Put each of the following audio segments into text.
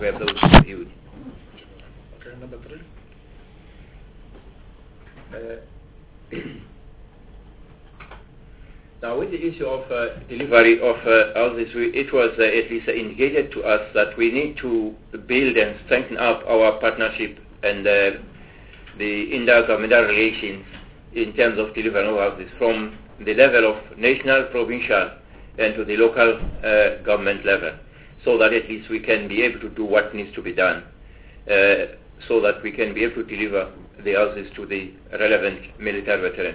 We have those reviewed. Okay, number 3. Now, with the issue of delivery of houses, it was at least indicated to us that we need to build and strengthen up our partnership and the intergovernmental relations in terms of delivering of houses from the level of national, provincial, and to the local government level, so that at least we can be able to do what needs to be done, so that we can be able to deliver the houses to the relevant military veterans.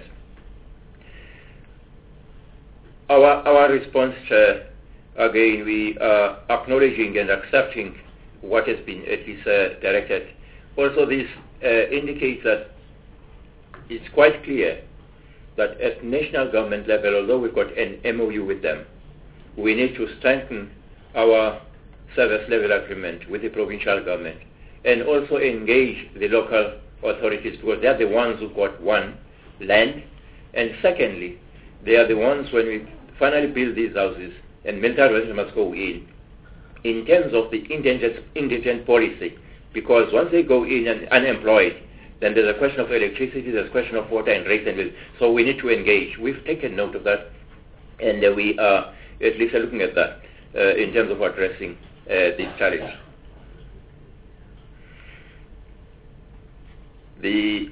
Our response, again, we are acknowledging and accepting what has been at least directed. Also, this indicates that it's quite clear that at national government level, although we've got an MOU with them, we need to strengthen our service level agreement with the provincial government and also engage the local authorities, because they are the ones who got one, land, and secondly, they are the ones when we finally build these houses and military veterans must go in terms of the indigent policy, because once they go in and unemployed, then there's a question of electricity, there's a question of water and rates and bills. So we need to engage. We've taken note of that, and we are at least looking at that in terms of addressing this challenge. The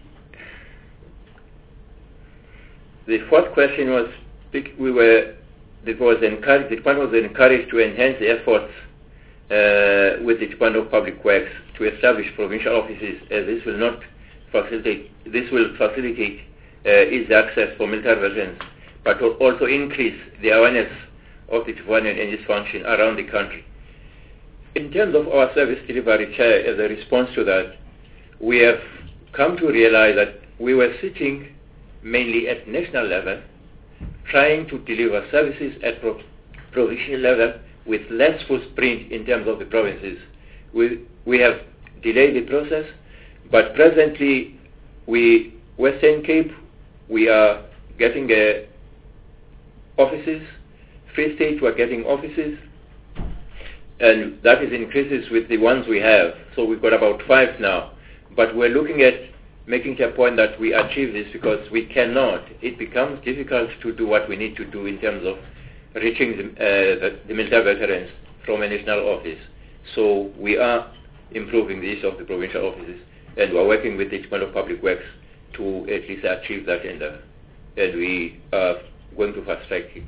fourth question was, the Department was encouraged to enhance the efforts with the Department of Public Works to establish provincial offices, as this will facilitate easy access for military veterans, but will also increase the awareness of the department and its function around the country. In terms of our service delivery, Chair, as a response to that, we have come to realize that we were sitting mainly at national level, trying to deliver services at provincial level with less footprint in terms of the provinces. We have delayed the process, but presently Western Cape, we are getting offices, Free State, we are getting offices, and that is increases with the ones we have. So we've got about 5 now, but we're looking at making a point that we achieve this, because we cannot, it becomes difficult to do what we need to do in terms of reaching the military veterans from a national office. So we are improving the issue of the provincial offices, and we are working with the Department of Public Works to at least achieve that endeavor. And we are going to fast track it.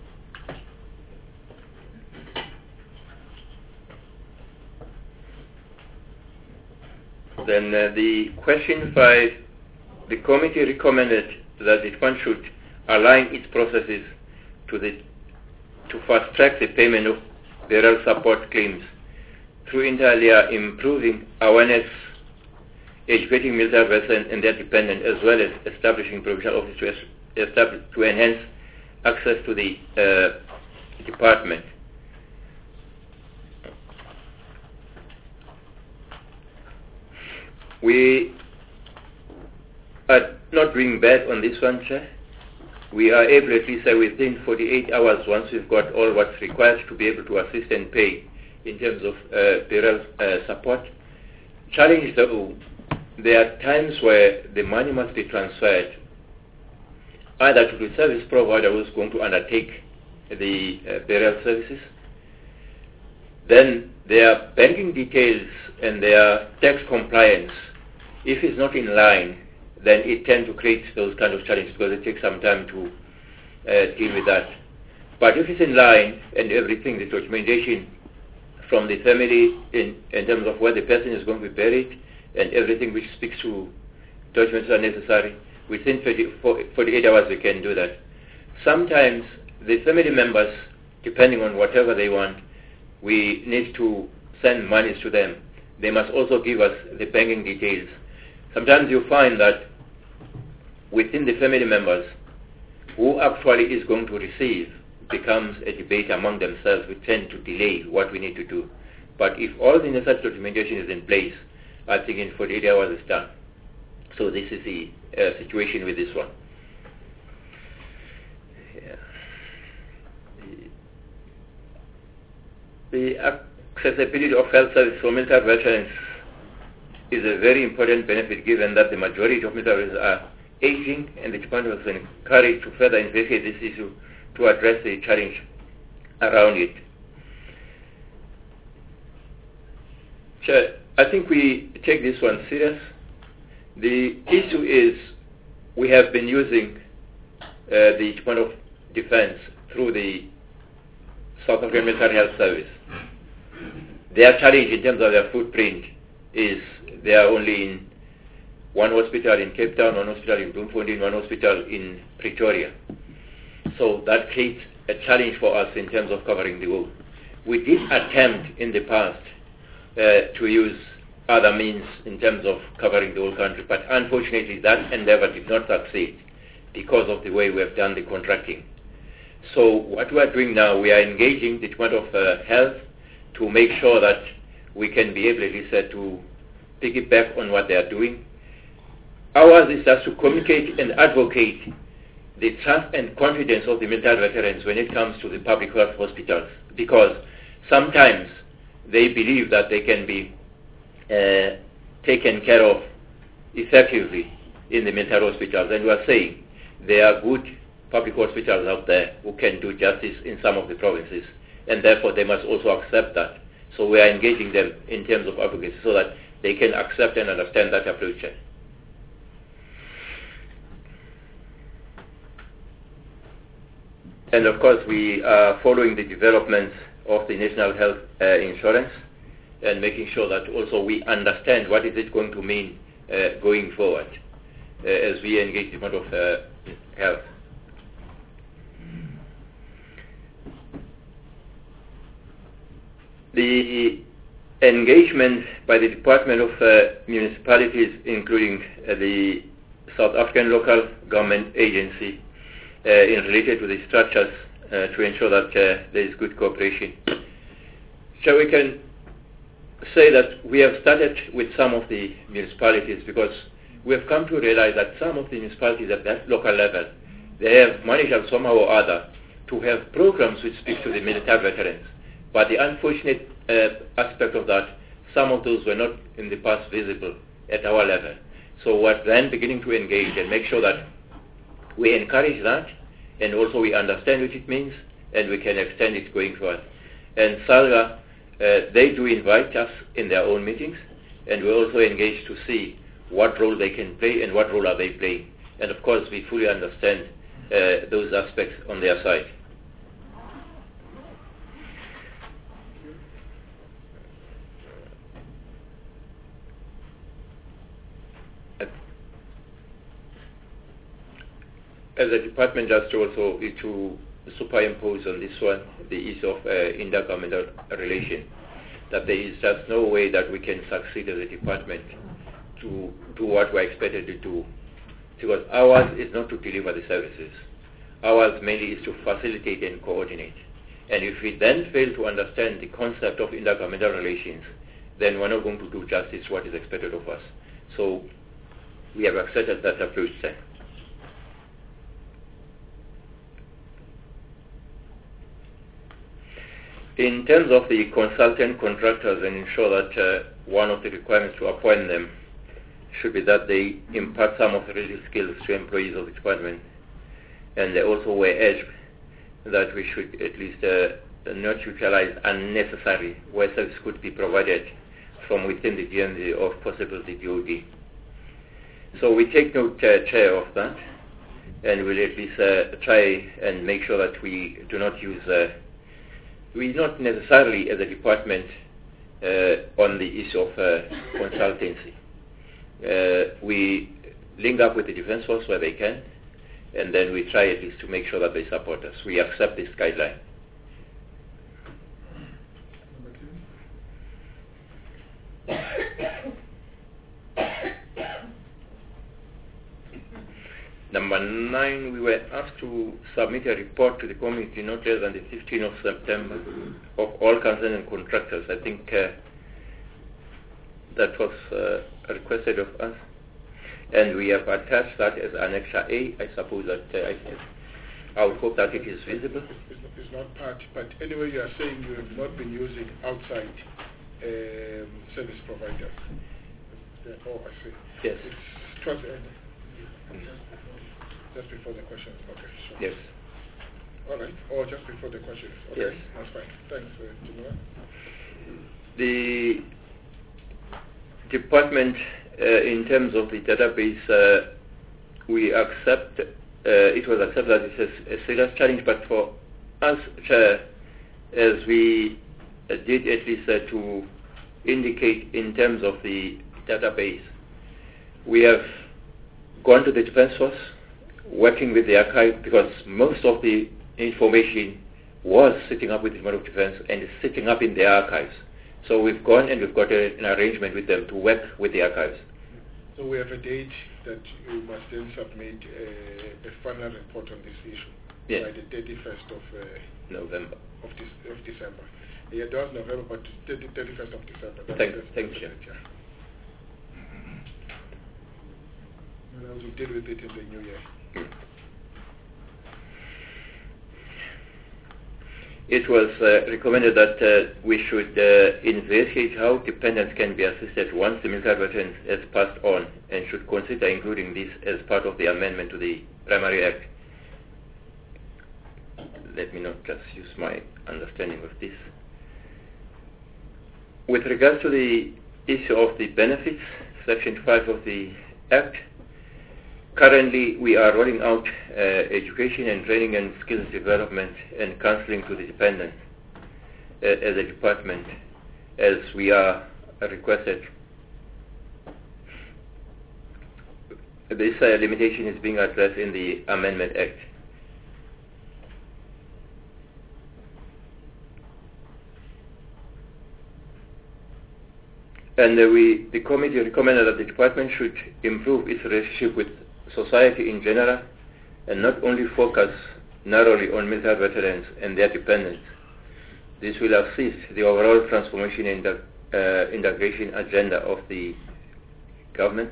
Then the question 5, the committee recommended that the fund should align its processes to fast track the payment of burial support claims through inter alia improving awareness, educating military veterans and their dependents, as well as establishing provincial offices to enhance access to the department. We are not doing bad on this one, Chair. We are able, at least within 48 hours, once we've got all what's required, to be able to assist and pay in terms of burial support. Challenge though, there are times where the money must be transferred either to the service provider who's going to undertake the burial services. Then there are banking details and there are tax compliance. If it's not in line, then it tends to create those kind of challenges, because it takes some time to deal with that. But if it's in line and everything, the documentation from the family in terms of where the person is going to be buried and everything which speaks to documents are necessary, within 48 hours we can do that. Sometimes the family members, depending on whatever they want, we need to send monies to them. They must also give us the banking details. Sometimes you find that within the family members, who actually is going to receive becomes a debate among themselves, which tend to delay what we need to do. But if all the necessary documentation is in place, I think in 48 hours it's done. So this is the situation with this one. Yeah. accessibility of health service for military veterans is a very important benefit, given that the majority of military veterans are aging, and the department was encouraged to further investigate this issue to address the challenge around it. Chair, I think we take this one serious. The issue is we have been using the Department of Defense through the South African Military Health Service. Their challenge in terms of their footprint is they are only in one hospital in Cape Town, one hospital in Bloemfontein, one hospital in Pretoria. So that creates a challenge for us in terms of covering the whole. We did attempt in the past to use other means in terms of covering the whole country, but unfortunately that endeavor did not succeed because of the way we have done the contracting. So what we are doing now, we are engaging the Department of Health to make sure that we can be able, at least, to piggyback on what they are doing. Ours is just to communicate and advocate the trust and confidence of the military veterans when it comes to the public health hospitals, because sometimes they believe that they can be taken care of effectively in the military hospitals, and we are saying there are good public hospitals out there who can do justice in some of the provinces, and therefore they must also accept that. So we are engaging them in terms of advocacy so that they can accept and understand that approach. And of course, we are following the developments of the National Health Insurance and making sure that also we understand what is it going to mean going forward as we engage the Department of Health. The engagement by the Department of Municipalities, including the South African Local Government Agency, in related to the structures to ensure that there is good cooperation. So we can say that we have started with some of the municipalities, because we have come to realize that some of the municipalities at that local level, they have managed somehow or other to have programs which speak to the military veterans. But the unfortunate aspect of that, some of those were not in the past visible at our level. So we're then beginning to engage and make sure that we encourage that, and also we understand what it means, and we can extend it going forward. And SALGA, they do invite us in their own meetings, and we also engage to see what role they can play and what role are they playing. And of course, we fully understand those aspects on their side. As a department, just also to superimpose on this one the issue of intergovernmental relation, that there is just no way that we can succeed as a department to do what we're expected to do, because ours is not to deliver the services. Ours mainly is to facilitate and coordinate. And if we then fail to understand the concept of intergovernmental relations, then we're not going to do justice what is expected of us. So we have accepted that approach then. In terms of the consultant contractors, and ensure that one of the requirements to appoint them should be that they impart some of the real skills to employees of the department. And they also were urged that we should at least not utilize unnecessary where service could be provided from within the DMZ or possible the DOD. So we take note, Chair, of that, and we'll at least try and make sure that we do not use we not necessarily as a department on the issue of consultancy. We link up with the Defence Force where they can, and then we try at least to make sure that they support us. We accept this guideline. Number 9, we were asked to submit a report to the committee not less than the 15th of September of all concerned and contractors. I think that was requested of us. And we have attached that as Annexure A. I suppose that I would hope that it is visible. It's not part, but anyway, you are saying you have not been using outside service providers. Oh, I see. Yes. It's towards the end. Just before the questions. Okay, sure. Yes. All right. Or just before the questions. Okay. Yes. That's fine. Thanks, Timur. The department, in terms of the database, we accept, it was accepted that it's a serious challenge, but for us, as we did at least to indicate in terms of the database, we have gone to the Defense Force, working with the archive, because most of the information was sitting up with the Department of Defense and is sitting up in the archives. So we've gone and we've got an arrangement with them to work with the archives. So we have a date that you must then submit a final report on this issue. Yes. By the 31st of November. Of December. Yeah, that was November, but 31st of December. Thank you. We'll deal with it in the new year. It was recommended that we should investigate how dependents can be assisted once the military veteran has passed on, and should consider including this as part of the amendment to the Primary Act. Let me not just use my understanding of this. With regards to the issue of the benefits, Section 5 of the Act, currently we are rolling out education and training and skills development and counseling to the dependents as a department, as we are requested. This limitation is being addressed in the Amendment Act. And the committee recommended that the department should improve its relationship with society in general, and not only focus narrowly on military veterans and their dependents. This will assist the overall transformation and integration agenda of the government.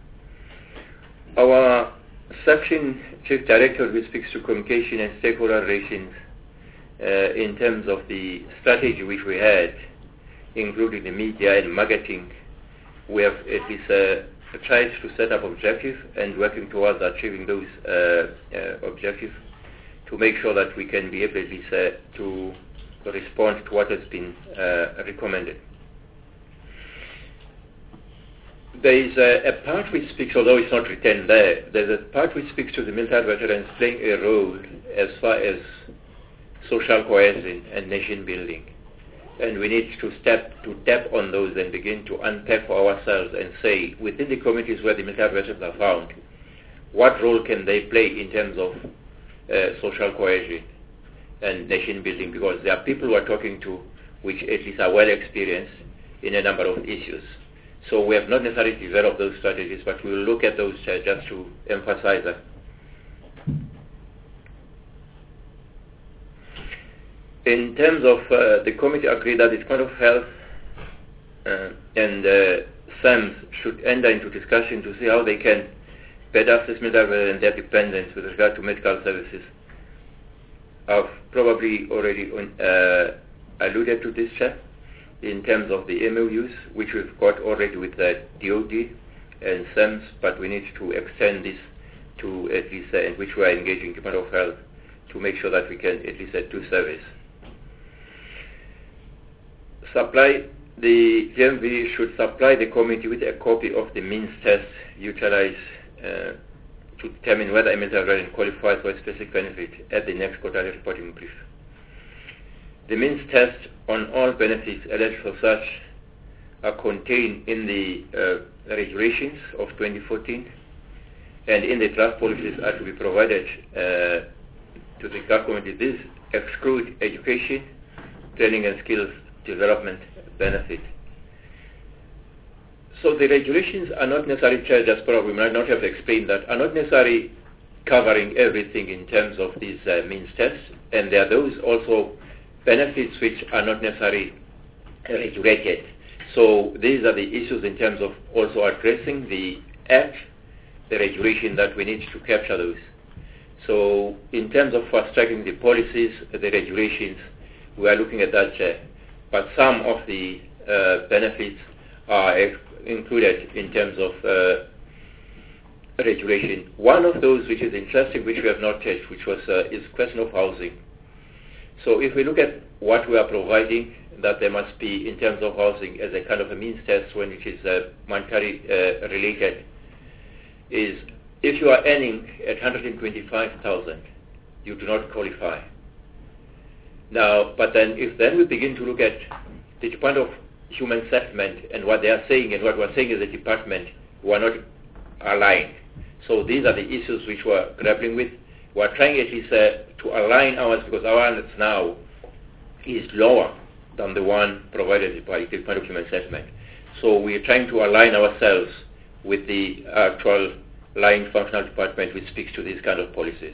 Our section chief director, which speaks to communication and stakeholder relations, in terms of the strategy which we had, including the media and marketing, we have at least tried to set up objectives and working towards achieving those objectives to make sure that we can be able at least to respond to what has been recommended. There is a part which speaks, although it's not written there's a part which speaks to the military veterans playing a role as far as social cohesion and nation building. And we need to tap on those and begin to unpack for ourselves and say, within the communities where the military veterans are found, what role can they play in terms of social cohesion and nation building? Because there are people who are talking to which at least are well experienced in a number of issues. So we have not necessarily developed those strategies, but we will look at those just to emphasize that. In terms of the committee agreed that the Department of Health and SAMS should enter into discussion to see how they can better assist military and their dependents with regard to medical services. I've probably already alluded to this, Chair, in terms of the MOUs, which we've got already with the DOD and SAMS, but we need to extend this to at least, in which we are engaging Department of Health to make sure that we can at least do service. The DMV should supply the committee with a copy of the means test utilized to determine whether a military veteran qualifies for a specific benefit at the next quarterly reporting brief. The means test on all benefits eligible for such are contained in the regulations of 2014, and in the draft policies are to be provided to the government. These exclude education, training and skills development benefit. So the regulations are not necessarily, just probably might not have explained that, are not necessarily covering everything in terms of these means tests, and there are those also benefits which are not necessarily regulated. So these are the issues in terms of also addressing the Act, the regulation, that we need to capture those. So in terms of fast-tracking the policies, the regulations, we are looking at that, but some of the benefits are included in terms of regulation. One of those which is interesting, which we have not touched, which was is question of housing. So if we look at what we are providing, that there must be in terms of housing as a kind of a means test when it is monetary related, is if you are earning at 125,000, you do not qualify. Now, but then if then we begin to look at the Department of Human Settlement and what they are saying and what we're saying as a department, we are not aligned. So these are the issues which we're grappling with. We're trying at least to align ours, because ours now is lower than the one provided by the Department of Human Settlement. So we're trying to align ourselves with the actual line functional department which speaks to these kind of policies.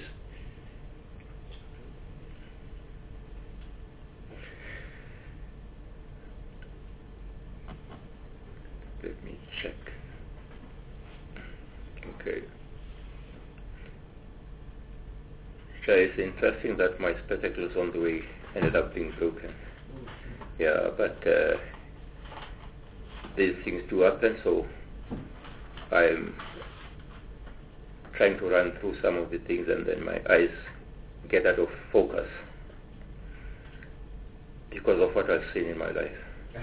Let me check. Okay. It's interesting that my spectacles on the way ended up being broken. Yeah, but these things do happen, so I'm trying to run through some of the things and then my eyes get out of focus because of what I've seen in my life.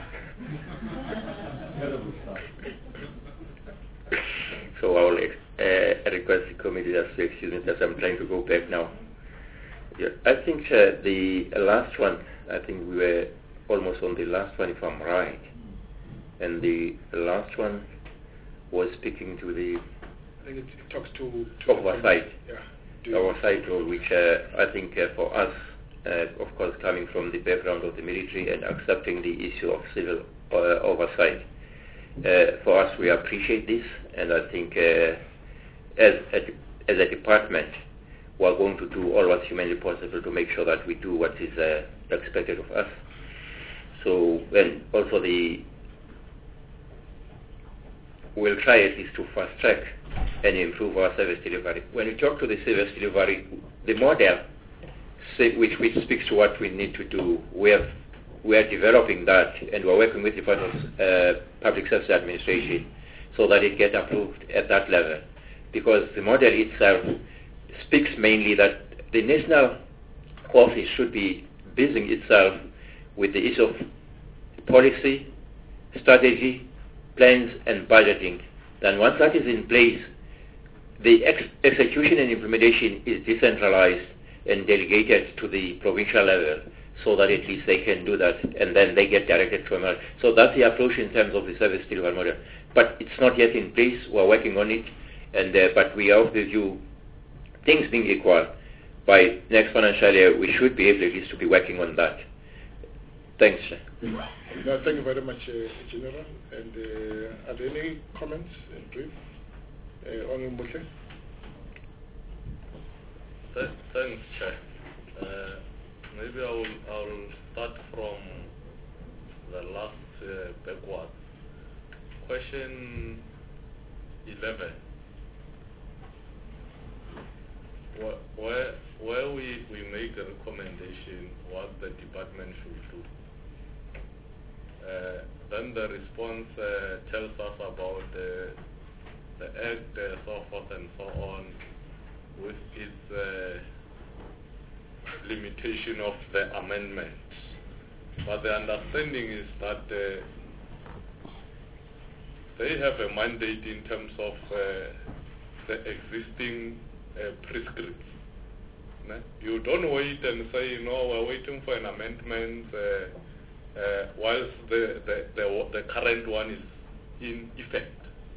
So I will request the committee just to excuse me because I'm trying to go back now. Yeah, I think the last one, I think we were almost on the last one if I'm right. And the last one was speaking to the I think it talks to oversight. Yeah. Oversight role, which I think for us, of course, coming from the background of the military and accepting the issue of civil oversight, for us we appreciate this, and I think as a department we are going to do all what's humanly possible to make sure that we do what is expected of us. So, and also we'll try at least to fast track and improve our service delivery. When we talk to the service delivery, the model which speaks to what we need to do, we are developing that, and we're working with the Department of Public Service Administration so that it gets approved at that level. Because the model itself speaks mainly that the national office should be busying itself with the issue of policy, strategy, plans and budgeting. Then once that is in place, the execution and implementation is decentralized and delegated to the provincial level so that at least they can do that, and then they get directed from us. So that's the approach in terms of the service delivery model. But it's not yet in place. We're working on it, and but we are of the view, things being equal, by next financial year we should be able at least to be working on that. Thanks. No, thank you very much, General. And are there any comments in brief? Honorable Muthe? Thanks, Chair. Maybe I will start from the last backward. Question 11. Where we make a recommendation what the department should do. Then the response tells us about the Act, so forth and so on, with its limitation of the amendment. But the understanding is that they have a mandate in terms of the existing prescripts. You don't wait and say, we're waiting for an amendment whilst the current one is in effect.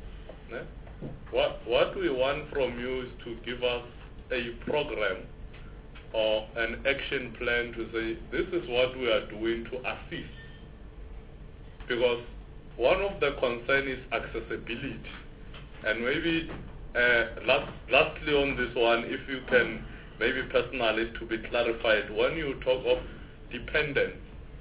What we want from you is to give us a program or an action plan to say, this is what we are doing to assist. Because one of the concerns is accessibility. And maybe lastly on this one, if you can maybe personally to be clarified, when you talk of dependence,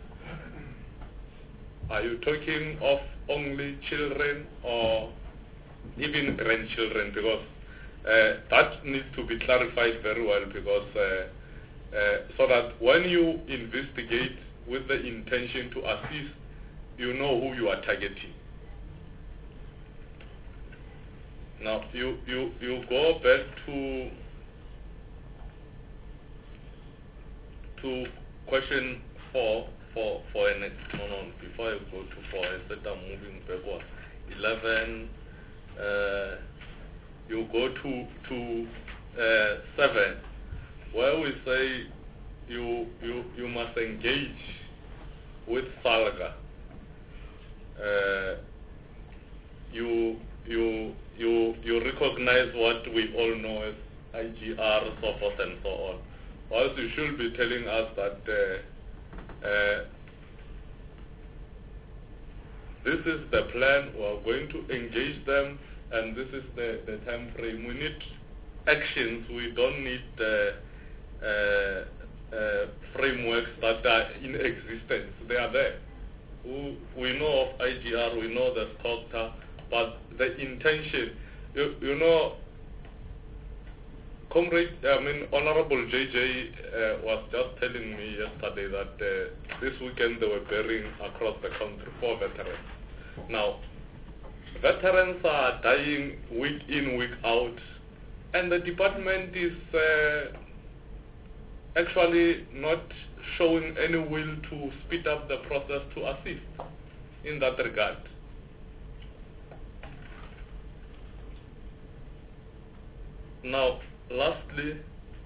are you talking of only children or even grandchildren? Because That needs to be clarified very well, because so that when you investigate with the intention to assist, you know who you are targeting. Now you go back to question 4 for an no, before I go to 4, I said I'm moving backward. 11, you go to 7, where we say you must engage with SALGA. You recognize what we all know as IGR, so forth and so on. Whilst you should be telling us that this is the plan, we are going to engage them, and this is the time frame. We need actions, we don't need frameworks that are in existence. They are there. We know of IGR, we know the SCOGTA, but the intention, you know, Honorable JJ was just telling me yesterday that this weekend they were burying across the country 4 veterans. Now, veterans are dying week in, week out, and the department is actually not showing any will to speed up the process to assist in that regard. Now, lastly,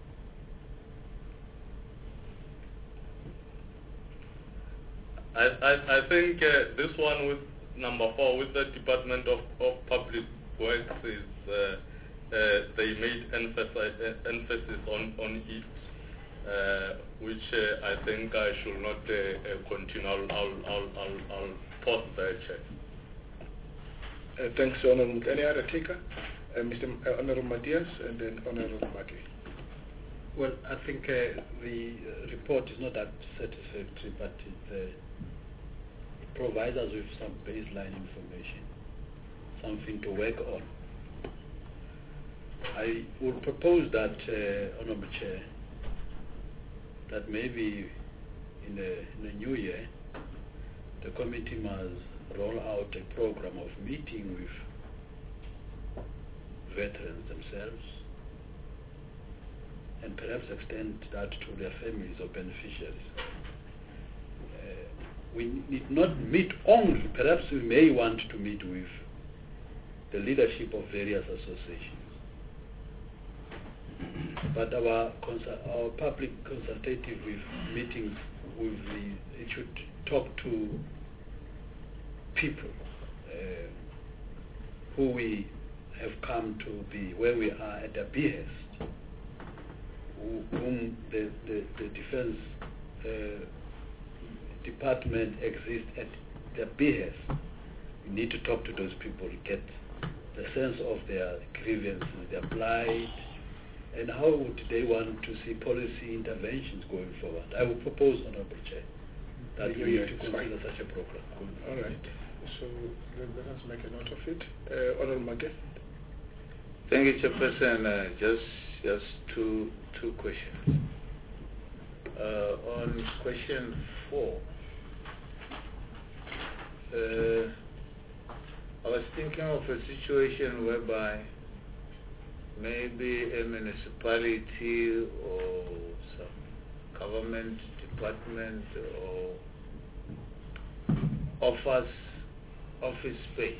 I think this one with number 4 with the Department of Public Works is they made emphasis on it, which I think I should not continue. I'll pause there, Chair. Thanks, Honorable. Any other taker? Mr. Honorable Matthias and then Honorable Maki. Well, I think the report is not that satisfactory, but it provides us with some baseline information, something to work on. I would propose that, Honorable Chair, that maybe in the new year, the committee must roll out a program of meeting with veterans themselves, and perhaps extend that to their families or beneficiaries. We need not meet only, perhaps we may want to meet with the leadership of various associations. But our public consultative meetings it should talk to people who we have come to be where we are at their behest, whom the defense department exists at their behest. We need to talk to those people, get the sense of their grievances, their plight, and how would they want to see policy interventions going forward. I would propose, Honorable Chair, that we need to consider such a program. All right. So let us make a note of it. Honorable Maki. Thank you, Chairperson. Just two questions. On question 4, I was thinking of a situation whereby maybe a municipality or some government department or office space.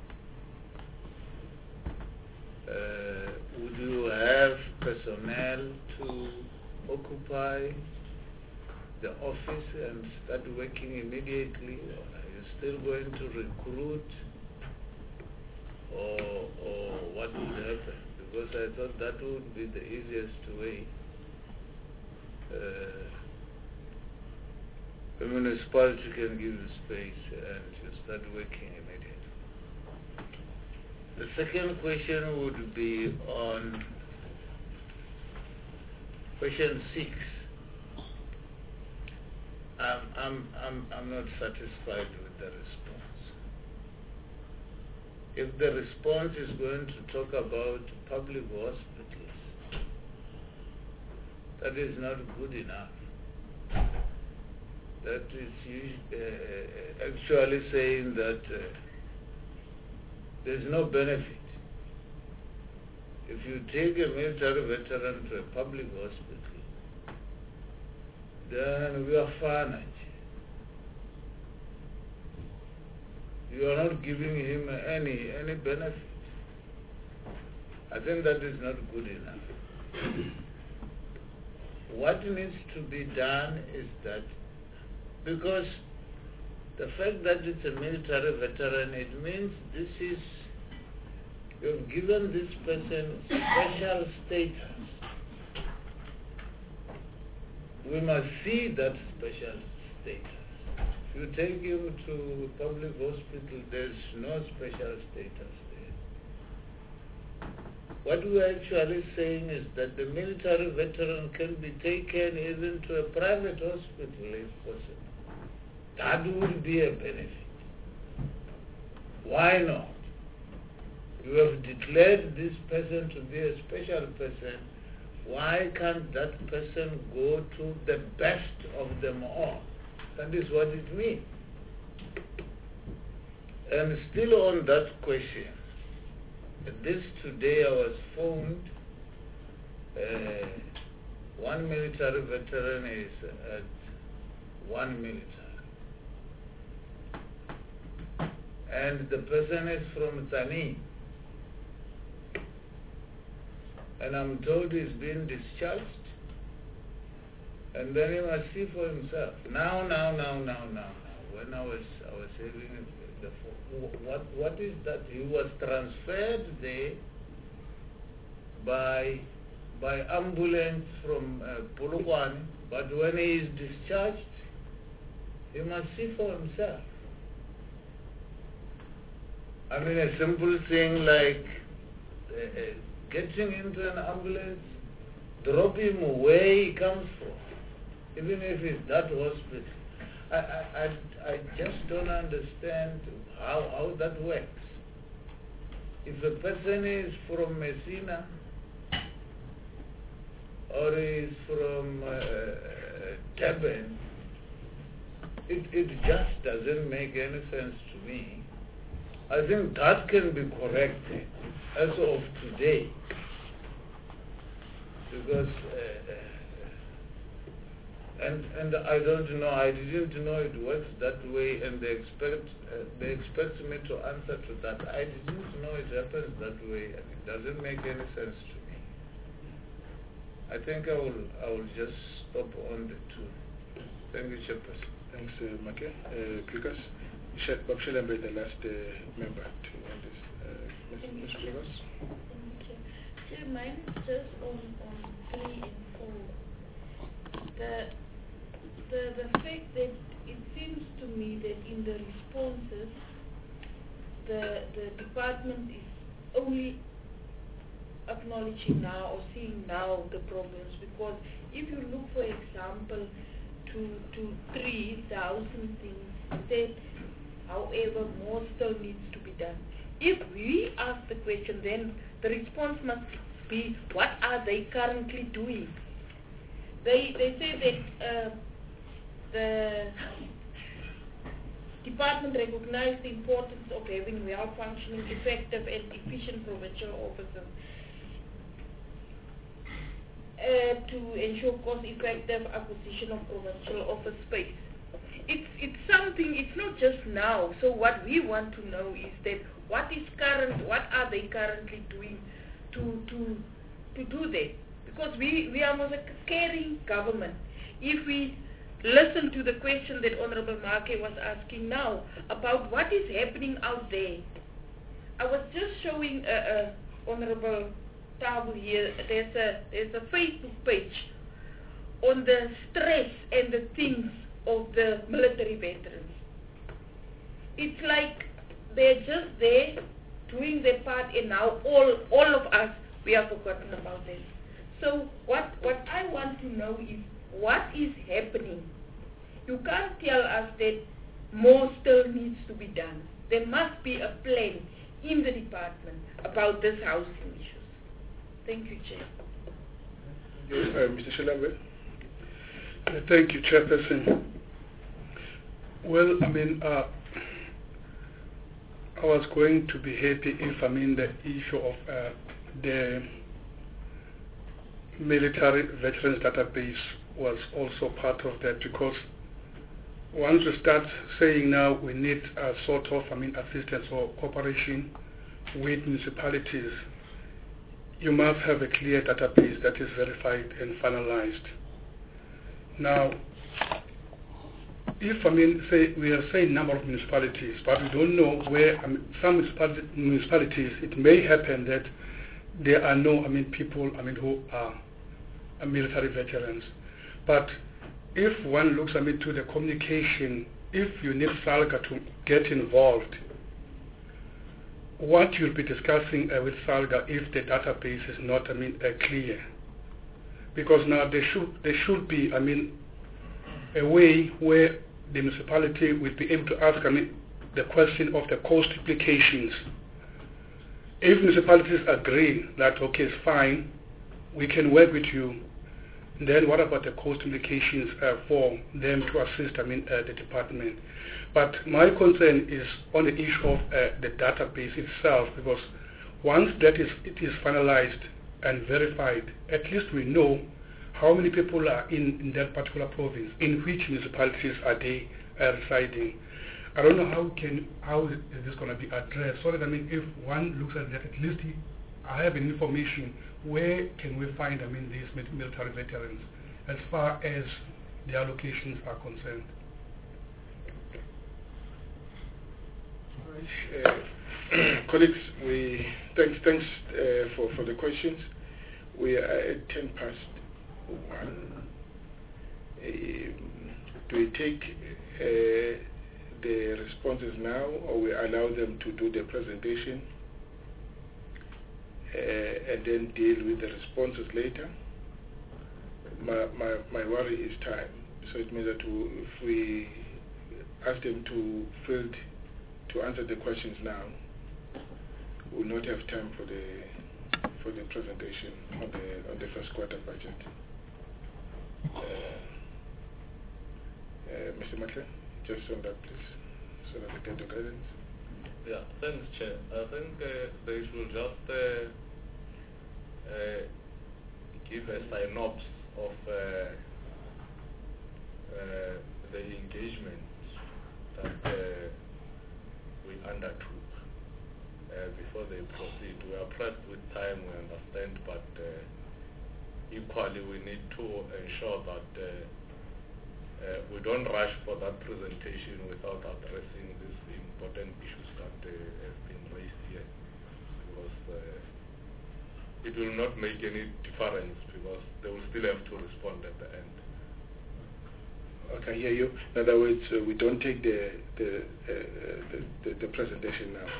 Would you have personnel to occupy the office and start working immediately, or are you still going to recruit, or what would happen? Because I thought that would be the easiest way. The municipality can give you space and you start working immediately. The second question would be on question 6. I'm not satisfied with the response. if the response is going to talk about public hospitals, that is not good enough. That is actually saying that there's no benefit. If you take a military veteran to a public hospital, then we are fine. You are not giving him any benefit. I think that is not good enough. What needs to be done is that, because the fact that it's a military veteran, it means you've given this person special status. We must see that special status. If you take him to public hospital, there's no special status there. What we are actually saying is that the military veteran can be taken even to a private hospital if possible. That would be a benefit. Why not? You have declared this person to be a special person. Why can't that person go to the best of them all? That is what it means. And still on that question, this today I was phoned, one military veteran is at one military. And the person is from Tzaneen. And I'm told he's been discharged. And then he must see for himself. Now. When I was having what is that? He was transferred there by ambulance from Polokwane, but when he is discharged, he must see for himself. I mean, a simple thing like getting into an ambulance, drop him where he comes from, even if it's that hospital. I just don't understand how that works. If a person is from Messina or is from Durban, it just doesn't make any sense to me. I think that can be corrected as of today, because and I don't know, I didn't know it works that way, and they expect me to answer to that. I didn't know it happens that way, and it doesn't make any sense to me. I think I will just stop on the two. Thank you, Chairperson. Thanks, Make. Lucas. Bob Shelembe, the last member to end this. Ms. Lucas. Thank you. So mine is just on 3 and 4. The fact that it seems to me that in the responses, the department is only acknowledging now or seeing now the problems, because if you look, for example, to 3,000 things said, however, more still needs to be done. If we ask the question, then the response must be, what are they currently doing? They say that the department recognized the importance of having well-functioning, effective and efficient provincial officers to ensure cost-effective acquisition of provincial office space. It's something, it's not just now. So what we want to know is that what are they currently doing to do that? Because we are not a caring government. If we listen to the question that Honorable Make was asking now about what is happening out there, I was just showing Honorable Tabu here. There's a Facebook page on the stress and the things of the military veterans. It's like they're just there doing their part, and now all of us, we have forgotten about this. So what I want to know is what is happening. You can't tell us that more still needs to be done. There must be a plan. in the department about this housing issues. Thank you, Chair. Mr. Shilambe. Thank you, Chairperson. Well, I mean, I was going to be happy if, I mean, the issue of the military veterans database was also part of that, because once we start saying now we need a sort of, I mean, assistance or cooperation with municipalities, you must have a clear database that is verified and finalized. Now, if, I mean, say we are saying number of municipalities, but we don't know where, I mean, some municipalities, it may happen that there are no, I mean, people, I mean, who are military veterans. But if one looks, I mean, to the communication, if you need SALGA to get involved, what you'll be discussing with SALGA if the database is not, I mean, clear. Because now there should be, I mean, a way where the municipality will be able to ask, I mean, the question of the cost implications. If municipalities agree that, okay, it's fine, we can work with you, then what about the cost implications for them to assist, I mean, the department? But my concern is on the issue of the database itself, because once it is finalized and verified, at least we know how many people are in that particular province, in which municipalities are they residing. I don't know how is this going to be addressed, so that, I mean, if one looks at that, at least I have information, where can we find, I mean, these military veterans as far as their locations are concerned. Colleagues, thanks for the questions. We are at 1:10. Do we take the responses now, or we allow them to do the presentation and then deal with the responses later? My worry is time. So it means that if we ask them to answer the questions now, we'll not have time for the presentation on the first quarter budget. Mr. Matle, just on that, please, so that we get the guidance. Yeah, thanks, Chair. I think they should just give a synopsis of the engagement that we undertook before they proceed. We are pressed with time, we understand, but equally we need to ensure that we don't rush for that presentation without addressing these important issues that have been raised here, because it will not make any difference, because they will still have to respond at the end. Okay, I hear you. In other words, we don't take the presentation now.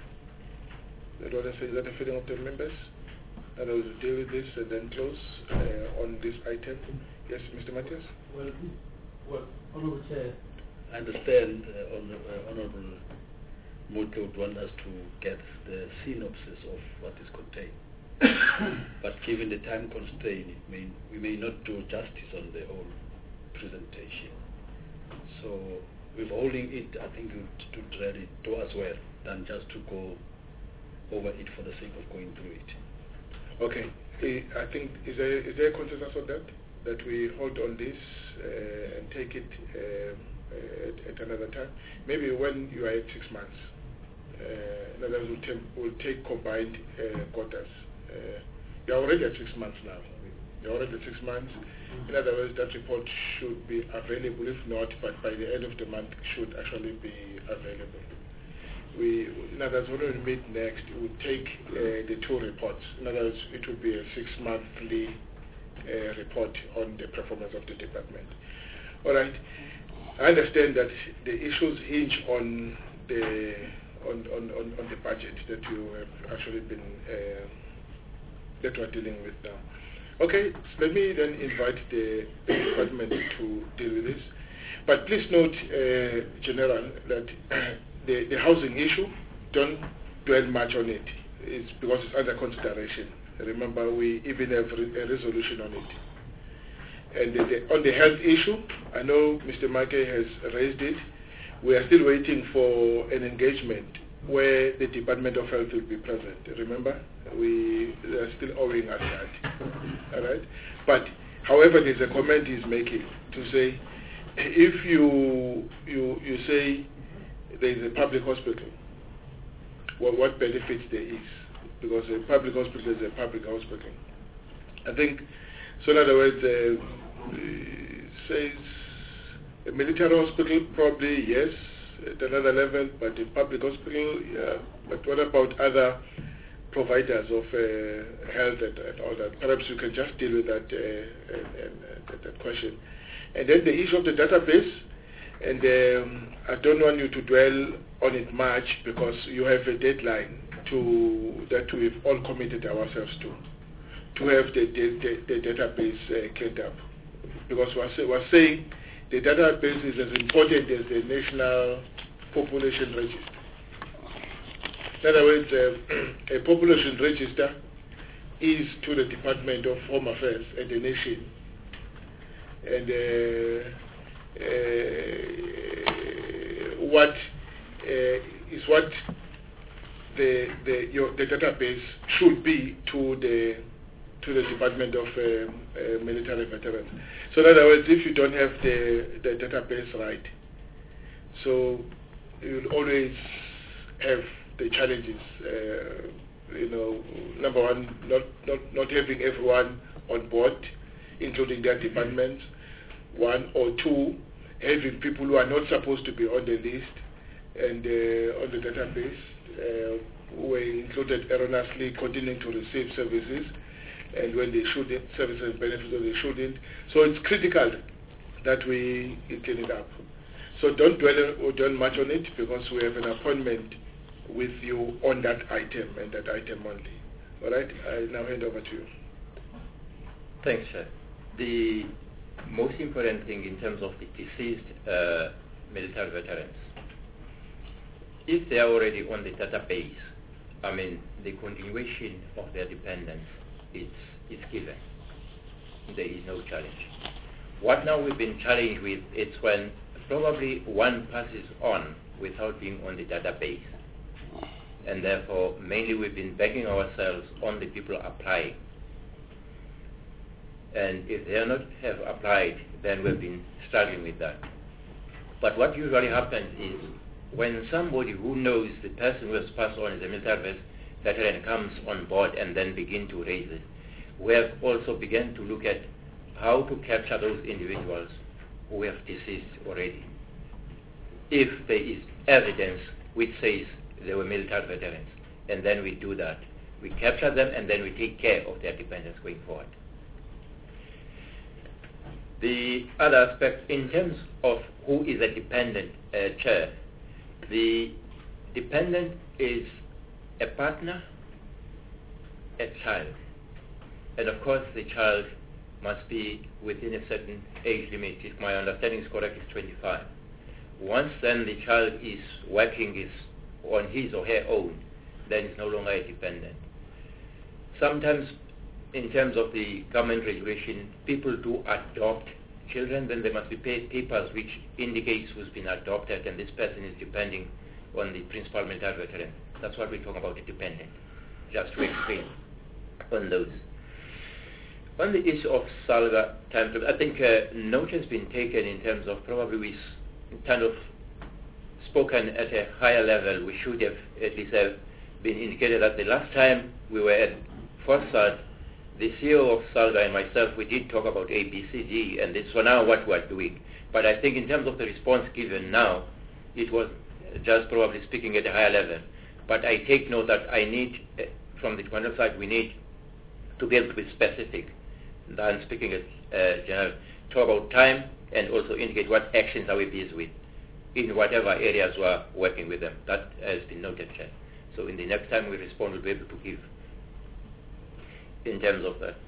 Is that a feeling of the members? In other words, we deal with this and then close on this item. Yes, Mr. Matthias? Well, Honourable Chair, I understand Honourable Mutlu would want us to get the synopsis of what is contained. But given the time constraint, we may not do justice on the whole presentation. So withholding it, I think it would really do us well than just to go over it for the sake of going through it. Okay. I think, is there a consensus on that we hold on this and take it at another time? Maybe when you are at 6 months. In other words, we'll take combined quotas. You're already at 6 months now. You're already at 6 months. In other words, that report should be available. If not, but by the end of the month, should actually be available. In other words, when we meet next, we'll take the 2 reports. In other words, it will be a 6-monthly report on the performance of the department. All right. I understand that the issues hinge on the budget that you have actually been that we're dealing with now. Okay, so let me then invite the department to deal with this. But please note, General, that the housing issue, don't dwell much on it. It's because it's under consideration. Remember, we even have a resolution on it. And on the health issue, I know Mr. Make has raised it. We are still waiting for an engagement where the Department of Health will be present. Remember, we are still owing us that. All right? But, however, there's a comment he's making to say, if you say there is a public hospital, what benefits there is? Because a public hospital is a public hospital. I think, so in other words, says a military hospital, probably yes, at another level, but a public hospital, yeah. But what about other providers of health and all that? Perhaps you can just deal with that, that question. And then the issue of the database, and I don't want you to dwell on it much because you have a deadline that we've all committed ourselves to have the database cleaned up. Because we're saying the database is as important as the National Population Register. In other words, a population register is to the Department of Home Affairs and the nation. And what the database should be to the Department of Military Veterans. So in other words, if you don't have the database right, so you'll always have the challenges. Number one, not having everyone on board, including their departments. One or two, having people who are not supposed to be on the list and on the database, who were included erroneously, continuing to receive services, and when they shouldn't, services and benefits when they shouldn't. So it's critical that we clean it up. So don't dwell much on it because we have an appointment with you on that item and that item only. All right, I now hand over to you. Thanks, Chair. The most important thing in terms of the deceased military veterans, if they are already on the database, I mean, the continuation of their dependence is given. There is no challenge. What now we've been challenged with is when probably one passes on without being on the database. And therefore, mainly we've been backing ourselves on the people applying. And if they not have applied, then we've been struggling with that. But what usually happens is when somebody who knows the person who has passed on as a military veteran comes on board and then begin to raise it, we have also begun to look at how to capture those individuals who have deceased already. If there is evidence which says they were military veterans, and then we do that. We capture them and then we take care of their dependents going forward. The other aspect, in terms of who is a dependent, Chair, the dependent is a partner, a child. And of course the child must be within a certain age limit. If my understanding is correct, it's 25. Once then the child is working is on his or her own, then it's no longer a dependent. Sometimes in terms of the government regulation, people do adopt children, then there must be papers which indicates who's been adopted and this person is depending on the principal military veteran. That's what we talk about, a dependent, just to explain on those. On the issue of SALGA timetable, I think note has been taken in terms of probably we kind of spoken at a higher level. We should have at least have been indicated that the last time we were at FOSSAT, the CEO of SALGA and myself, we did talk about ABCD, and it's for now what we're doing. But I think in terms of the response given now, it was just probably speaking at a higher level. But I take note that I need, from the department side, we need to be able to be specific than speaking at general, talk about time and also indicate what actions are we busy with in whatever areas we're working with them. That has been noted, Chair. So in the next time we respond, we'll be able to give in terms of that.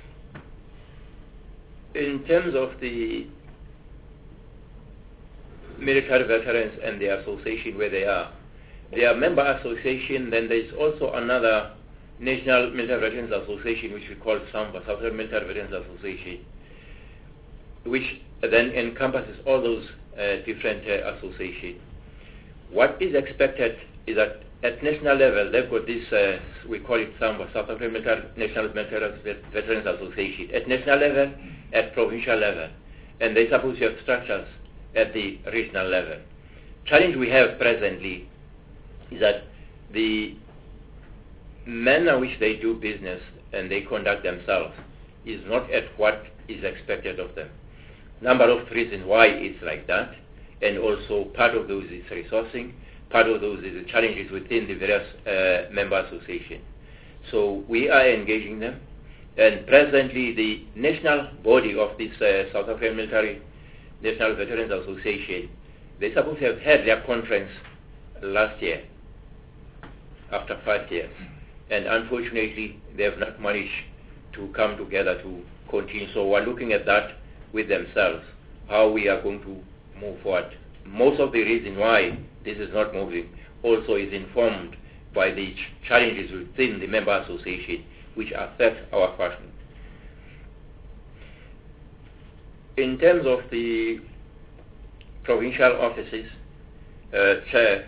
In terms of the military veterans and the association where they are, their member association. Then there is also another National Military Veterans Association, which we call SAMVA, South African Military Veterans Association, which then encompasses all those different associations. What is expected is that at national level, they've got this, we call it SAMVA, South African National Military Veterans Association, at national level, at provincial level, and they're supposed to have structures at the regional level. Challenge we have presently is that the manner in which they do business and they conduct themselves is not at what is expected of them. Number of reasons why it's like that, and also part of those is resourcing, part of those is the challenges within the various member associations. So we are engaging them, and presently the national body of this South African Military National Veterans Association, they're supposed to have had their conference last year, after 5 years, and unfortunately they have not managed to come together to continue. So we're looking at that with themselves, how we are going to move forward. Most of the reason why this is not moving also is informed by the challenges within the member association which affect our function. In terms of the provincial offices, Chair,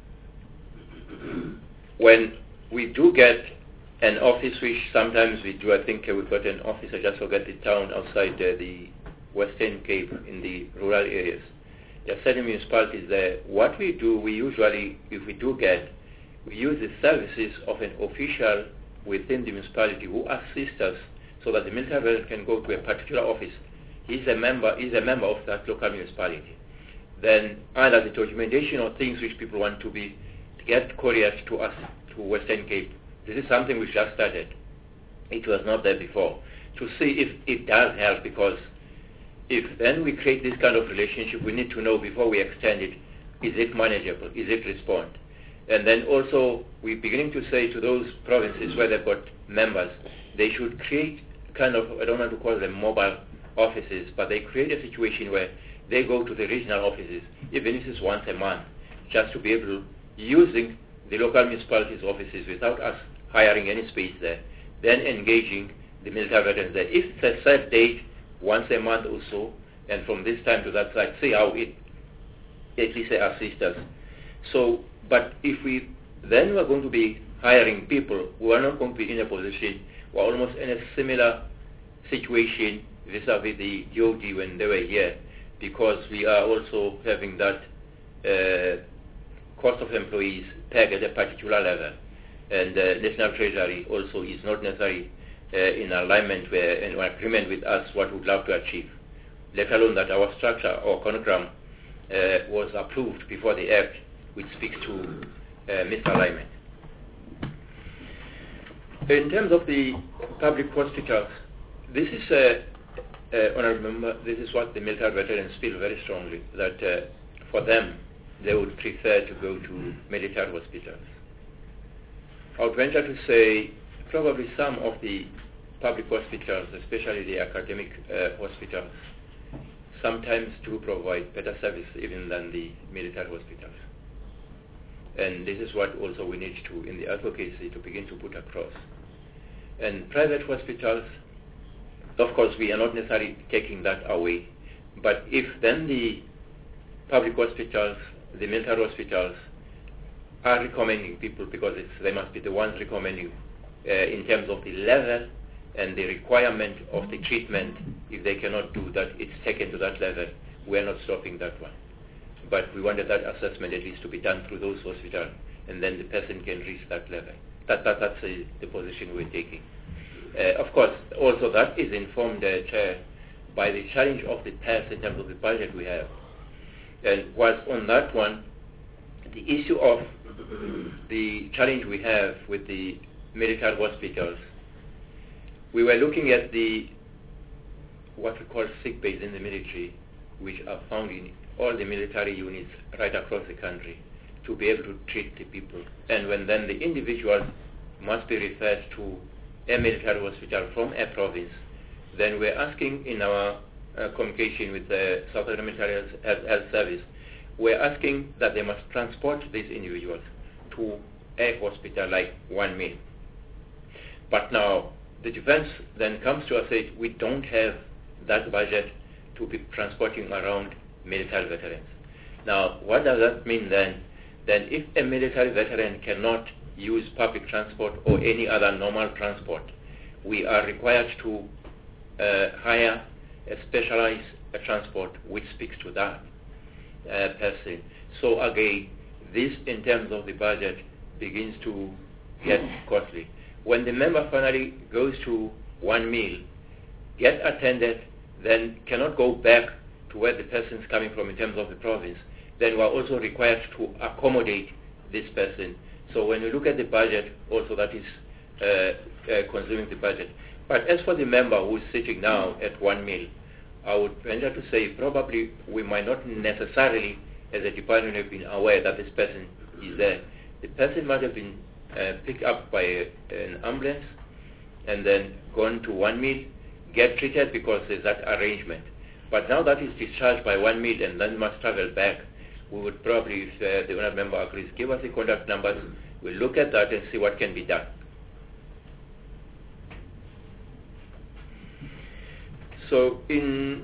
when we do get an office, which sometimes we do, I think we've got an office, I just forget the town outside the Western Cape in the rural areas. There are certain municipalities there. What we do, we usually, if we do get, we use the services of an official within the municipality who assists us so that the military veteran can go to a particular office. He's a member of that local municipality. Then either the documentation or things which people want to get couriers to us, to Western Cape. This is something we just started. It was not there before. To see if it does help, because if then we create this kind of relationship, we need to know before we extend it, is it manageable, is it respond? And then also we're beginning to say to those provinces where they've got members, they should create kind of, I don't want to call them mobile offices, but they create a situation where they go to the regional offices, even if it's once a month, just to be able to, using the local municipalities' offices without us hiring any space there, then engaging the military veterans there. If it's a set date, once a month or so, and from this time to that side, see how it at least assists us. So, but if we then we're going to be hiring people who are not going to be in a position, we're almost in a similar situation vis-a-vis the DOD when they were here, because we are also having that cost of employees pegged at a particular level, and National Treasury also is not necessarily in alignment in agreement with us what we'd love to achieve, let alone that our structure or chronogram was approved before the Act, which speaks to misalignment. In terms of the public hospitals, this is, Honourable Member, this is what the military veterans feel very strongly, that for them, they would prefer to go to military hospitals. I would venture to say probably some of the public hospitals, especially the academic hospitals, sometimes do provide better service even than the military hospitals. And this is what also we need to, in the advocacy, to begin to put across. And private hospitals, of course, we are not necessarily taking that away, but if then the public hospitals, the military hospitals, are recommending people, because they must be the ones recommending in terms of the level and the requirement of the treatment. If they cannot do that, it's taken to that level. We are not stopping that one. But we wanted that assessment at least to be done through those hospitals, and then the person can reach that level. That's the position we're taking. Of course, also that is informed, Chair, by the challenge of the past in terms of the budget we have. And was on that one, the issue of the challenge we have with the military hospitals, we were looking at what we call sick bays in the military, which are found in all the military units right across the country, to be able to treat the people. And when then the individuals must be referred to a military hospital from a province, then we're asking in our communication with the South African Military Health Service, we're asking that they must transport these individuals to a hospital like 1 mil. But now the defense then comes to us and says we don't have that budget to be transporting around military veterans. Now what does that mean then? Then if a military veteran cannot use public transport or any other normal transport, we are required to hire a specialized transport which speaks to that person. So again, this in terms of the budget begins to get costly. When the member finally goes to 1 mil, get attended, then cannot go back to where the person is coming from in terms of the province, then we are also required to accommodate this person. So when you look at the budget, also that is consuming the budget. But as for the member who is sitting now at 1 mil, I would venture to say probably we might not necessarily, as a department, have been aware that this person is there. The person might have been picked up by an ambulance and then gone to 1 mil, get treated because there's that arrangement. But now that is discharged by 1 mil and then must travel back, we would probably, if the owner member agrees, give us the contact numbers. We'll look at that and see what can be done. So in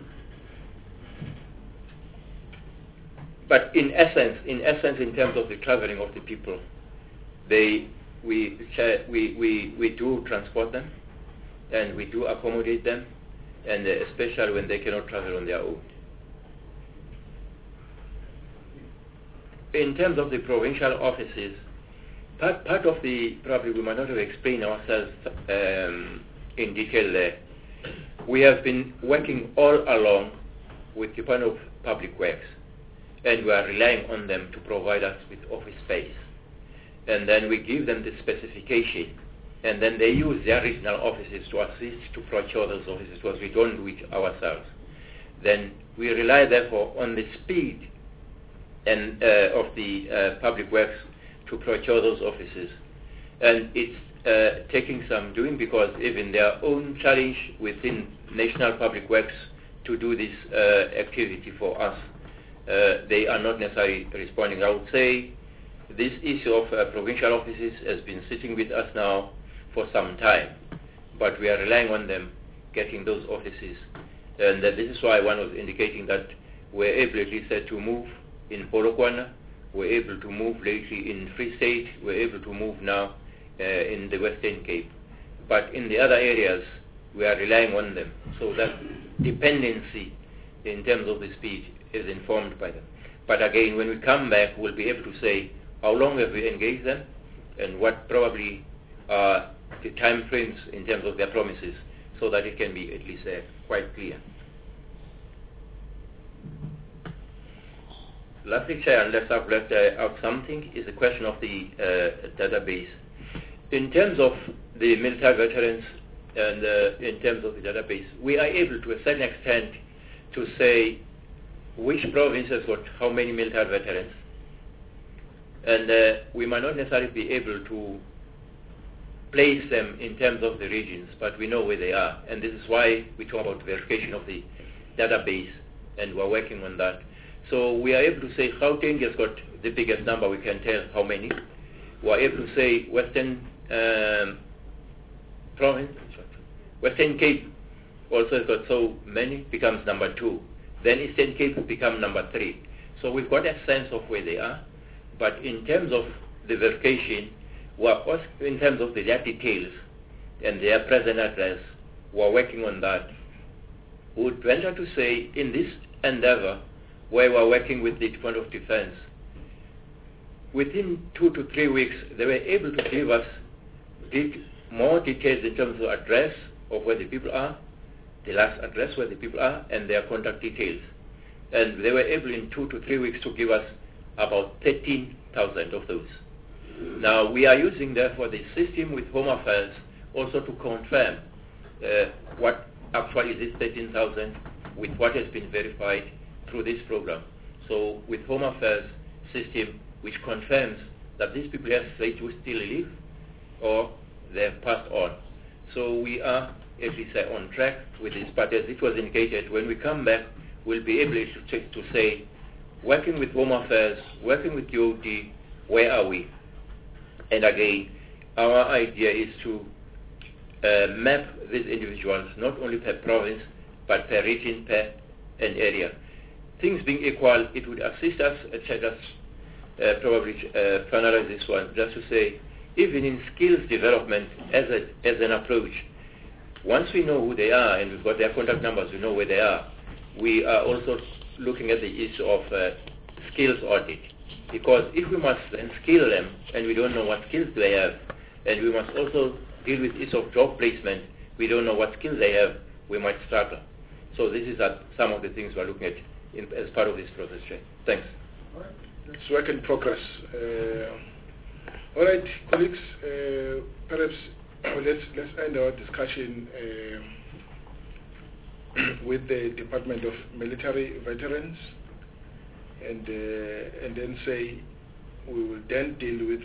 essence, in terms of the traveling of the people, we do transport them and we do accommodate them, and especially when they cannot travel on their own. In terms of the provincial offices, part of the, probably we might not have explained ourselves in detail there. We have been working all along with Department of Public Works, and we are relying on them to provide us with office space. And then we give them the specification, and then they use their regional offices to assist to procure those offices, because we don't do it ourselves. Then we rely therefore on the speed and of the Public Works to procure those offices. And it's taking some doing, because even their own challenge within National Public Works to do this activity for us, they are not necessarily responding. I would say this issue of provincial offices has been sitting with us now for some time, but we are relying on them getting those offices. And this is why one was indicating that we're able, at least, to move in Polokwane, we're able to move lately in Free State, we're able to move now in the Western Cape. But in the other areas, we are relying on them. So that dependency in terms of the speed is informed by them. But again, when we come back, we'll be able to say how long have we engaged them and what probably are the time frames in terms of their promises, so that it can be at least quite clear. Lastly, Chair, unless I've left out something, is the question of the database. In terms of the military veterans and in terms of the database, we are able to a certain extent to say which province has got how many military veterans, and we might not necessarily be able to place them in terms of the regions, but we know where they are, and this is why we talk about verification of the database, and we're working on that. So we are able to say Gauteng has got the biggest number, we can tell how many. We are able to say Western province, Western Cape also has got so many, becomes number 2. Then Eastern Cape becomes number 3. So we've got a sense of where they are, but in terms of the verification, we are also, in terms of their details and their present address, we are working on that. We would venture to say in this endeavor, where we are working with the Department of Defense, within 2 to 3 weeks, they were able to give us more details in terms of address of where the people are, the last address where the people are, and their contact details. And they were able in 2 to 3 weeks to give us about 13,000 of those. Now, we are using, therefore, the system with Home Affairs also to confirm what actually is this 13,000 with what has been verified through this program. So with Home Affairs system, which confirms that these people have stayed to still live or they have passed on. So we are at least on track with this, but as it was indicated, when we come back, we'll be able to say, working with Home Affairs, working with DOD, where are we? And again, our idea is to map these individuals not only per province, but per region, per an area. Things being equal, it would assist us, probably finalize this one, just to say, even in skills development as an approach, once we know who they are and we've got their contact numbers, we know where they are, we are also looking at the issue of skills audit. Because if we must then skill them and we don't know what skills they have, and we must also deal with issue of job placement, we don't know what skills they have, we might struggle. So this is some of the things we're looking at as part of this process. Thanks. All right. It's work in progress. All right, colleagues, perhaps let's end our discussion with the Department of Military Veterans, and then say we will then deal with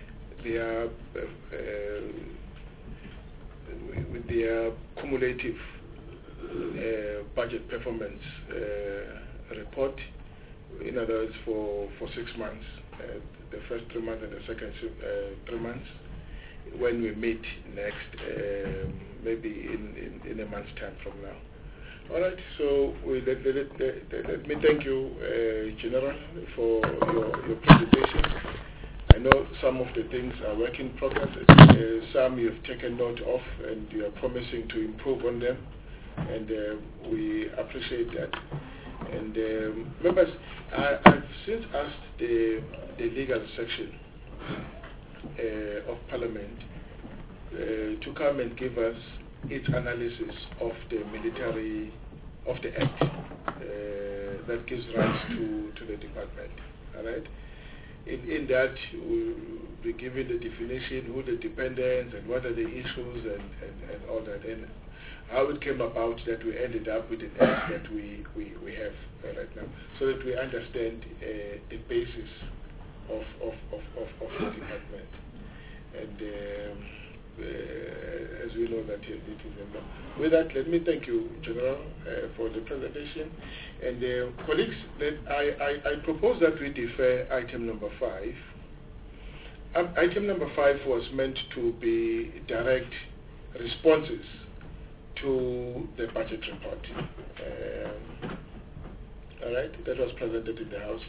their cumulative budget performance report. In other words, for 6 months, the first 3 months and the second 3 months, when we meet next, maybe in a month's time from now. All right, so let me thank you, General, for your presentation. I know some of the things are work in progress. Some you've taken note of, and you are promising to improve on them, and we appreciate that. And members, I've since asked the legal section of Parliament to come and give us its analysis of the military, of the act that gives rise to the department. All right. In that, we'll be given the definition, who the dependents, and what are the issues, and all that, and how it came about that we ended up with an act that we have right now, so that we understand the basis of the department. And as we know that it is a law. With that, let me thank you, General, for the presentation. And colleagues, I propose that we defer item number 5. Item number 5 was meant to be direct responses to the budget report. All right, that was presented in the House.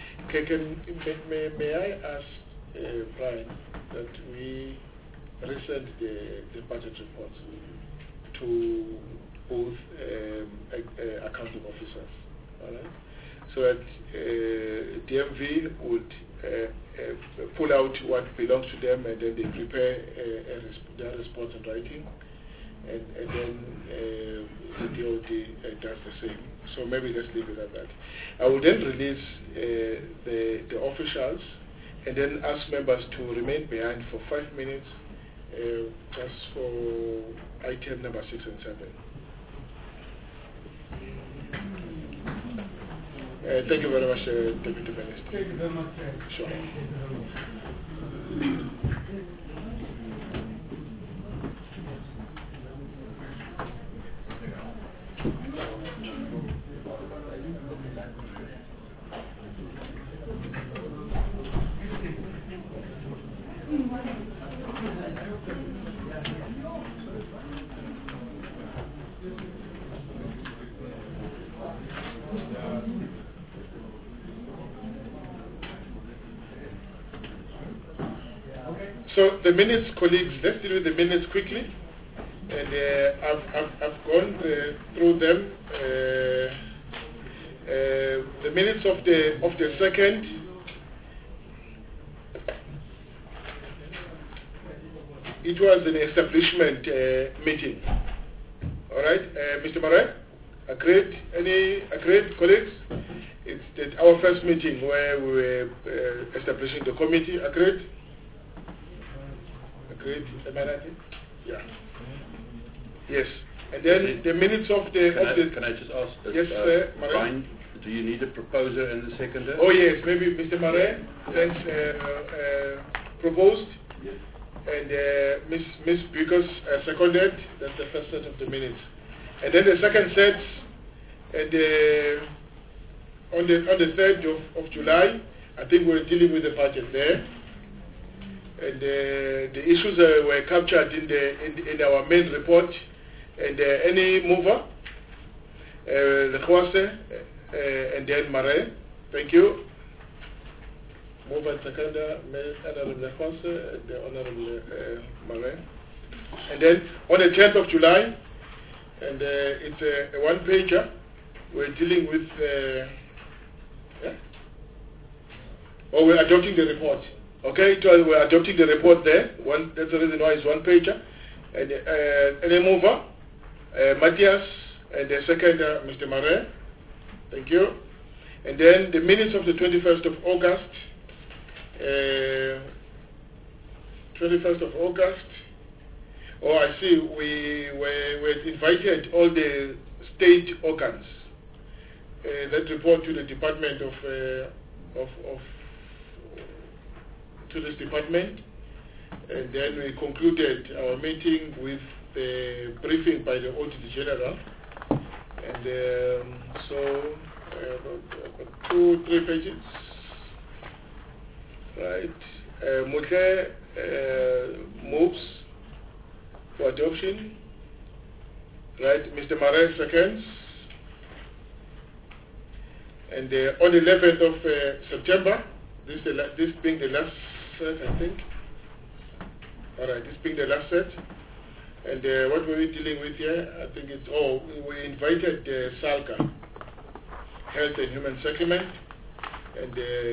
May I ask Brian that we resend the budget reports to both accounting officers, all right? So that DMV would pull out what belongs to them, and then they prepare their response in writing, and then the DOD does the same. So maybe let's leave it at that. I will then release the officials, and then ask members to remain behind for 5 minutes, just for item number 6 and 7. Thank you very much, Deputy Minister. Thank you very much. Sure. So the minutes, colleagues, let's deal with the minutes quickly. And I've gone through them. The minutes of the second. It was an establishment meeting. All right, Mr. Marais, agreed, colleagues? It's our first meeting where we were establishing the committee. Agreed? Agreed, am I right? Yeah. Yes. And then the minutes of the... Can I just ask... Yes, Brian, do you need a proposer and a seconder? Oh, yes. Maybe Mr. Marais, thanks, proposed. Yes. And Ms. Bukos seconded. That's the first set of the minutes. And then the second set, and on the 3rd of July, I think we're dealing with the budget there. and the issues were captured in our main report. And any mover, Lekhwase, and then Mare. Thank you. Mover and seconder, Honorable Lekhwase, and the Honorable Mare. And then on the 10th of July, and it's a one-pager. We're dealing with, we're adopting the report. Okay, so we're adopting the report there. That's the reason why it's one-pager. And a mover, Matthias, and the seconder, Mr. Mare. Thank you. And then the minutes of the 21st of August. 21st of August. Oh, I see. We invited all the state organs that report to the Department to this department, and then we concluded our meeting with the briefing by the Auditor General, and so about 2-3 pages, right? Muthe moves for adoption, right? Mr. Mare seconds, and on the 11th of September, this being the last set, I think. All right, this being the last set. And what were we dealing with here? I think it's, we invited SALGA, Health and Human Settlement, and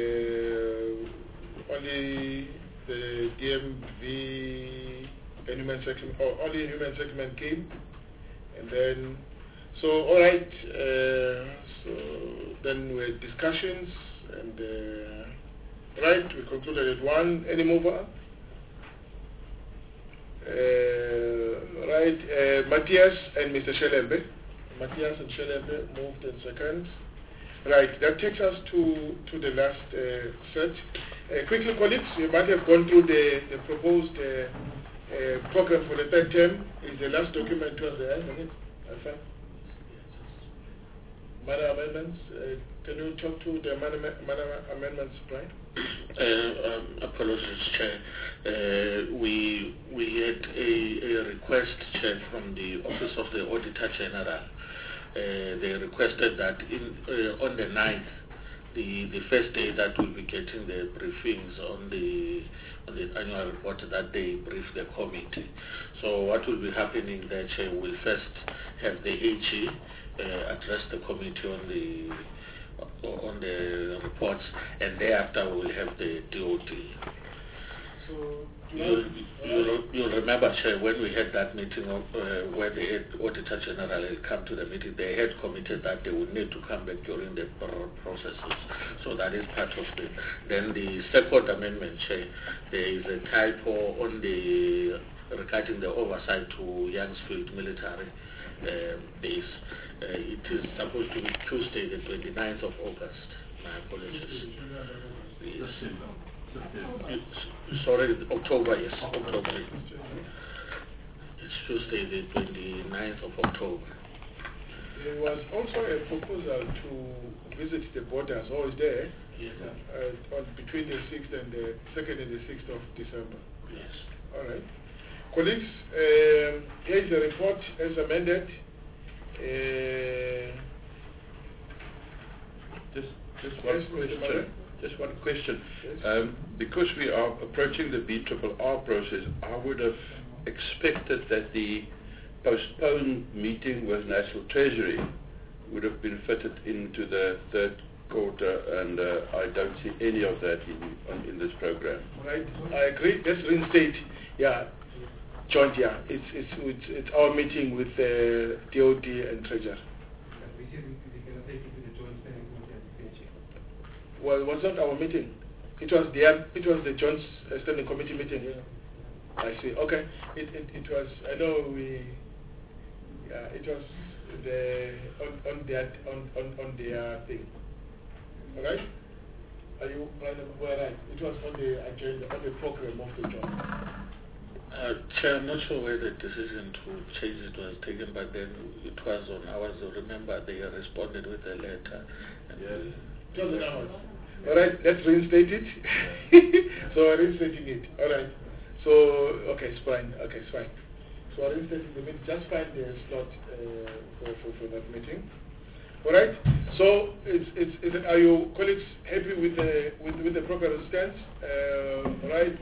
only the DMV and Human Settlement, only Human Settlement came. And then, so all right, so then we had discussions, and right, we concluded at 1. Any mover? Right, Matthias and Mr. Shelembe. Matthias and Shelembe moved in second. Right, that takes us to the last set. Quickly, colleagues, you might have gone through the proposed program for the third term. Is the last document towards the end of it? Minor amendments. Can you talk to the minor amendments, Brian? Apologies, Chair. We had a request, Chair, from the Office of the Auditor General. They requested that on the 9th, the first day that we'll be getting the briefings on the annual report, that they brief the committee. So what will be happening there, Chair, we'll first have the AG address the committee on the reports, and thereafter we will have the DOD. So you'll remember, Chair, when we had that meeting where the Auditor General had come to the meeting, they had committed that they would need to come back during the processes. So that is part of it. Then the second amendment, Chair, there is a typo on regarding the oversight to Youngsfield military base. It is supposed to be Tuesday, the 29th of August. My apologies. Yes. Sorry, October, yes, October. It's Tuesday, the 29th of October. There was also a proposal to visit the borders, always there, yes. Between the 6th and the 2nd and the 6th of December. Yes. All right. Colleagues, here is the report as amended. Just one question. Yes. Because we are approaching the BRRR process, I would have expected that the postponed meeting with National Treasury would have been fitted into the third quarter, and I don't see any of that in this program. Right, I agree. Let's reinstate. Yeah, John. Yeah, it's our meeting with DOD and Treasury. Well, it was not our meeting. It was the Joint Standing Committee meeting. Yeah. I see. Okay. It was. I know we. Yeah. It was on their thing. All right. Are you right? It was on the agenda, on the program of the job. Chair, I'm not sure where the decision to change it was taken, but then it was on ours. Remember, they responded with a letter. And yes. It was on ours. All right, let's reinstate it. So we're reinstating it. All right. So, okay, it's fine. Okay, it's fine. So we're reinstating the meeting. Just find the slot for that meeting. All right. So, are your colleagues happy with the proper stance? Right,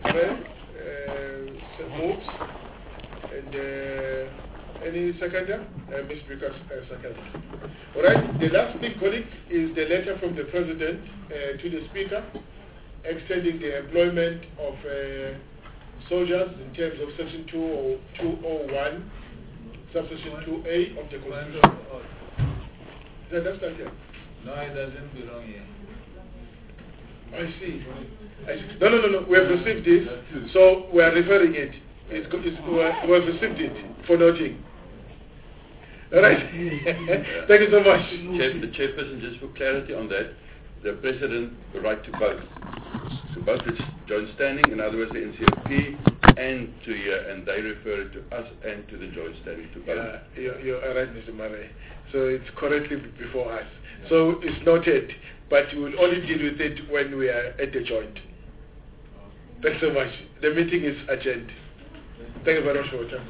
moves. And any seconder? Ms. Vickers, seconder. All right. The last big colleague is the letter from the President to the Speaker, extending the employment of soldiers in terms of Section 201, Subsection 2A of the Constitution. That's not here. No, it doesn't belong here. I see. No. We have received this, so we are referring it. We have received it for noting. All right. Thank you so much. The Chairperson, just for clarity on that, the President the right to vote. So both is joint standing, in other words, the NCOP and to here, and they refer it to us and to the joint standing to both. You're right, Mr. Murray. So it's correctly before us. So it's noted, but we will only deal with it when we are at the joint. Thanks so much. The meeting is adjourned. Thank you very much for your time.